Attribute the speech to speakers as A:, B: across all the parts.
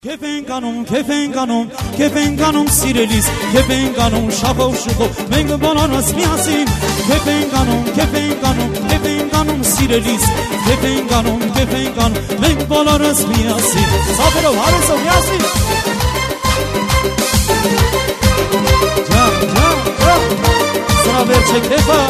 A: Kefenganom sireliz, kefenganom şapov şupov, մենք բոլորս միասին, kefenganom sireliz, kefenganom, մենք բոլորս միասին, սափերով, հարեսով միասին, սրա վերջ է կեվա,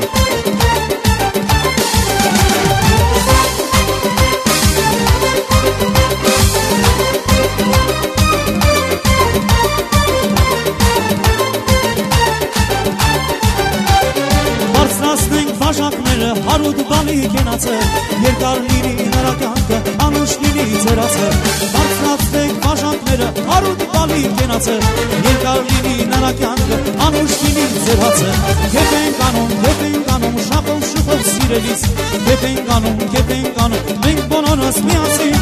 A: Հարուտ բալի կենացը, երկար լինի նրա կյանքը, անուշ լինի ծերացը, բարձրացնենք բաժանքները, հարուտ բալի կենացը, երկար լինի նրա կյանքը, անուշ լինի ծերացը, կեվենգանում, շապով շուպով սիրելիս, կեվենգանում, մենք բոլորս միասին,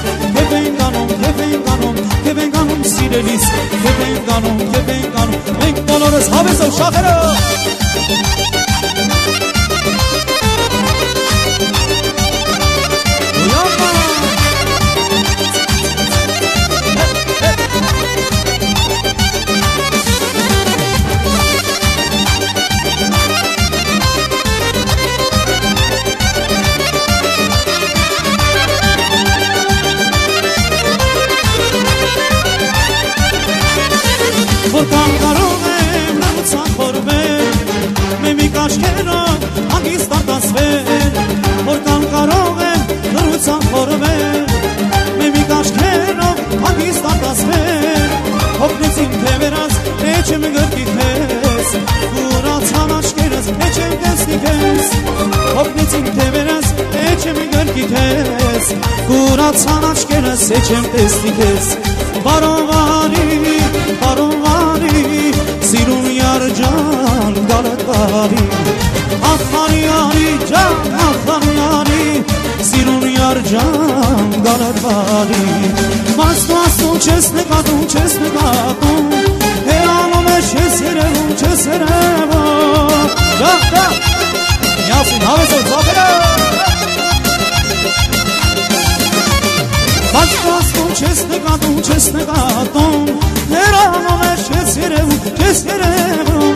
A: կեվենգանում սիրելիս, կեվենգանում, մենք բոլորս հավեսով շախերով Որքան կարող եմ լավության խորվել, մեմիկ աչքերով հանգիստ արտասվել, որքան կարող եմ լավության խորվել, մեմիկ աչքերով հանգիստ արտասվել, հոգնեցին թևերած, էջ եմ գրկի քեզ, կուրացան աչքերս, էջ եմ տեսնի քեզ, հոգնեցին թևերած, էջ եմ գրկի քեզ, կուրացան աչքերս, էջ եմ տեսնի քեզ, բարովանի, սիրուն յարջան գալետարի, ախարյանի սիրուն յարջան գալետարի, մաստու չես նկատում, հերանում է չես երևում, միասին հավեսով զապերով, Բացվածքում չես նկատում, հերանում է չես երևում,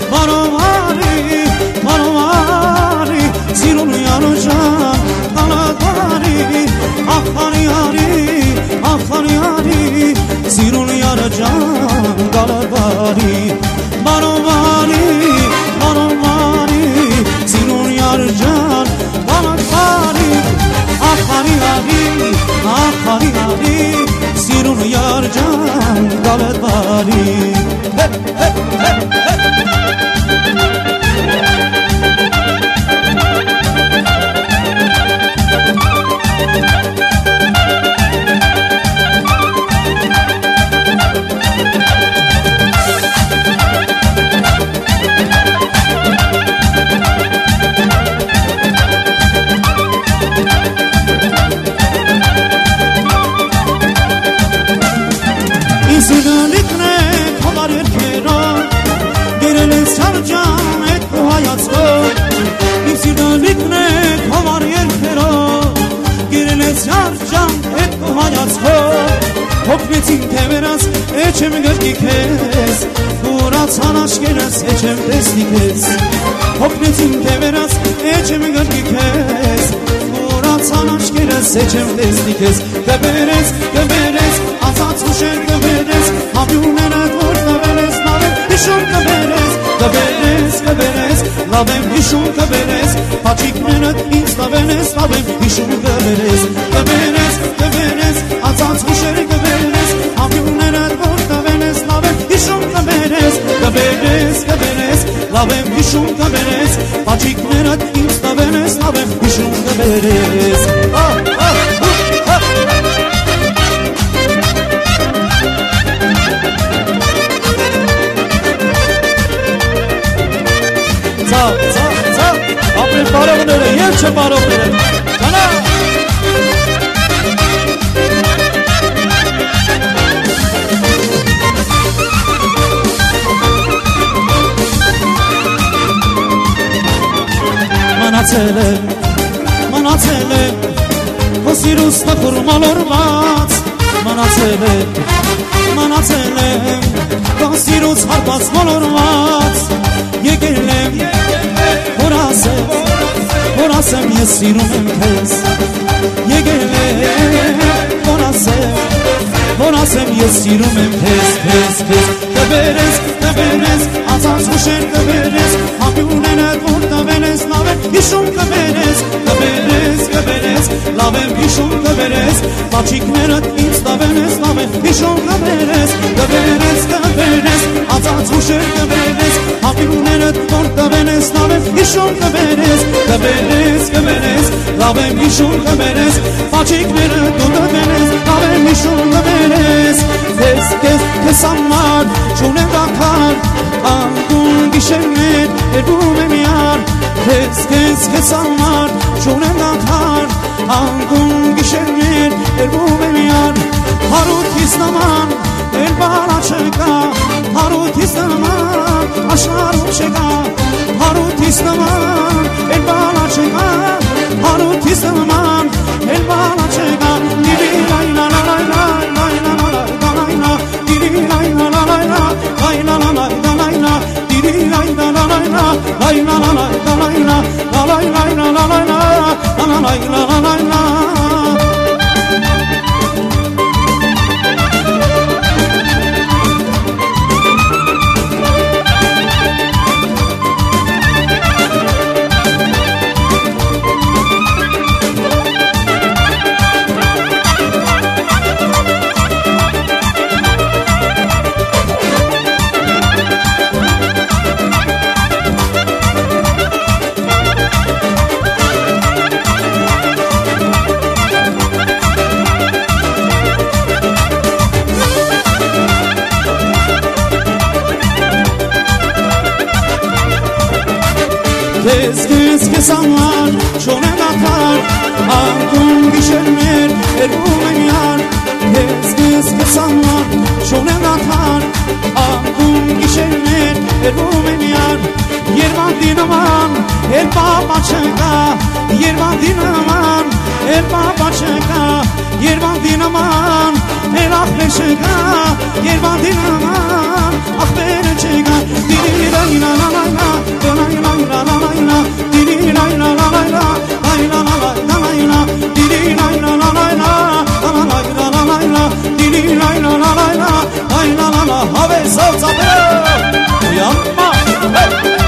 A: բարովանի, սիրուն յարջան գալետարի, ախարյանի, սիրուն յարջան գալետարի, բարովանի, սիրուն յարջան գալետարի, ախարյանի, սիրուն յարջան գալետարի, Հոգնեցին թևերած, էջ եմ գրկի քեզ, կուրացան աչքերս, էջ եմ տեսնի քեզ, հոգնեցին թևերած, էջ եմ գրկի քեզ, կուրացան աչքերս, էջ եմ տեսնի քեզ, կբերես, ասած ուշեր կբերես, համյուններդ որ կբերես, լավ եմ հիշում կբերես, լավ եմ հիշում կբերես, պաչիկներդ ինձ տավենես, լավ եմ հիշում կբերես, ասած ուշեր կբերես, համյուններդ որ կբերես, լավ եմ հիշում կբերես, լավ եմ հիշում կբերես, պաչիկներդ ինձ տավենես, լավ եմ հիշում կբերես, ապրել բարողները և չէ բարողները, ճանա մնացել եմ, հոսիրուս տխուր մալորված, մնացել Մանացել եմ Կասիրուց հարված մոլորված Եկել եմ Որ ասեմ ես սիրում եմ քեզ Եկել եմ Որ ասեմ ես սիրում եմ քեզ Կբերես Ացած ուշեր կբերես Հապյունենը որ տվենես Լավ եմ հիշում կբերես Լավ եմ հիշում կբերես Բաչիկներըտ ինձ տվենես Լավ եմ հիշում կբերես Ացած ուշեր կբերես Հապյունենը որ տվենես Լավ եմ հիշում կբերես Լավ եմ հիշում կբերես Բաչիկներըտ դու տվենես Լավ եմ հիշում կբերես Քեզ համար չունեմ դակար Անկուն գիշերներ երբում եմ յար Քեզ համար չունեմ դակար Անկուն գիշերներ երբում եմ յար Հարութիս նման էլ բանա չկա Հարութիս նման աշխարհում չկա Հարութիս նման էլ բանա չկա Հարութիս նման էլ բանա չկա Քեզ համար չունեմ դակար Անկուն գիշերներ երբում եմ յար Քեզ համար չունեմ դակար Անկուն գիշերներ երբում եմ յար Երվանդի նման էլ պապա չկա Երվանդի նման էլ պապա չկա Երվանդի նման էլ ախպեր չկա Երվանդի նման ախպեր չկա Have it so